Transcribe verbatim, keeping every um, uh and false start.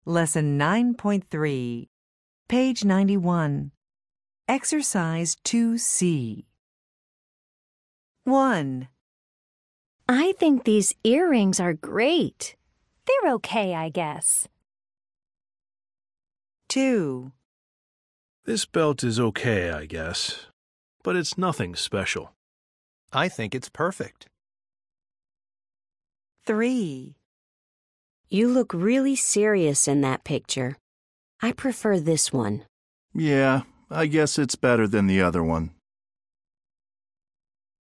Lesson nine point three, page ninety-one. Exercise two C. one. I think these earrings are great. They're okay, I guess. two. This belt is okay, I guess, but it's nothing special. I think it's perfect. three. You look really serious in that picture. I prefer this one. Yeah, I guess it's better than the other one.